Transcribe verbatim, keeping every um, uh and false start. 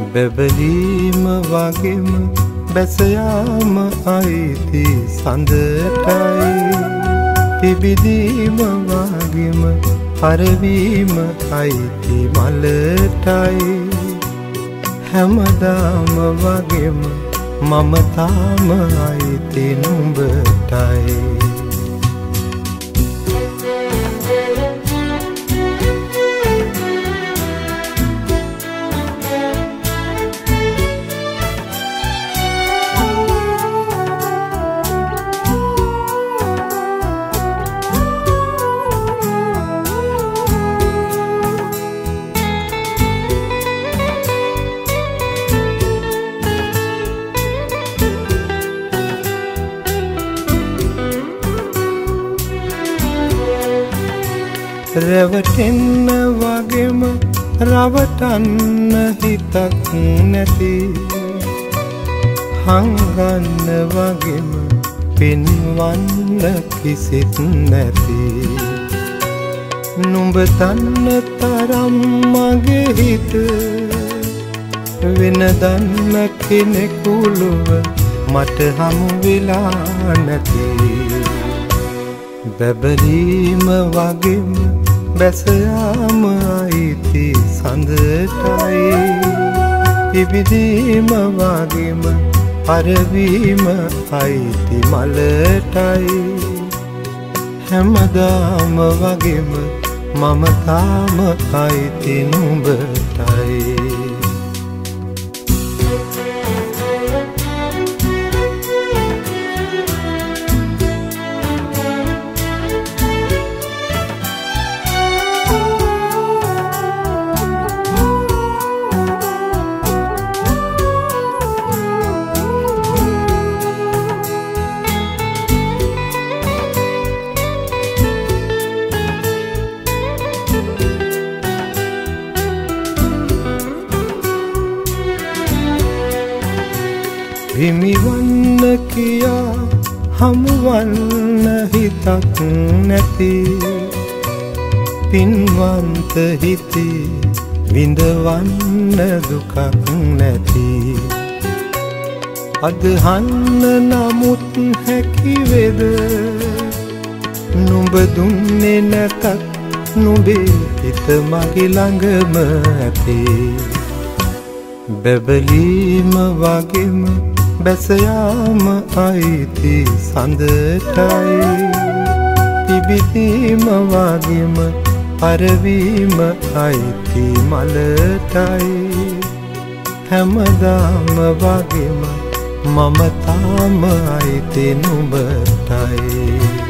බැබලීම වගේම බැසයාම අයිති සඳටයි පිබිදීම වගේම හරවීම අයිති මලටයි හැමදාම වගේම මම තාම අයිති නුඹටයි රැවටෙන්න වගේම රවටන්න හිතක් නැති හංගන්න වගේම පෙන්වන්න කිසිත් නැති නුඹ දන්න තරම් මගේ හිත වෙන දන්න කෙනෙකුලුව මට හමු වෙලා නැති බැබලීම වගේම බැසයාම අයිති සඳටයි පිබිදීම වගේම පරවීම අයිති මලටයි හැමදාම වගේම මම තාම අයිති නුඹටයි හිමිවන්න කියා හමුවන්න හිතක් නැති පින්වන්ත හිති විඳවන්න දුකක් නැති අදහන්න නමුත් හැකිවේද නුඹ දුන්නේ නැතත් නුඹේ හිත මගේ ළඟම ඇති බැබලීම වගේම බැසයාම අයිති සඳටයි පිබිදීම වගේම පරවීම අයිති මලටයි හැමදාම වගේම මම තාම අයිති නුඹටයි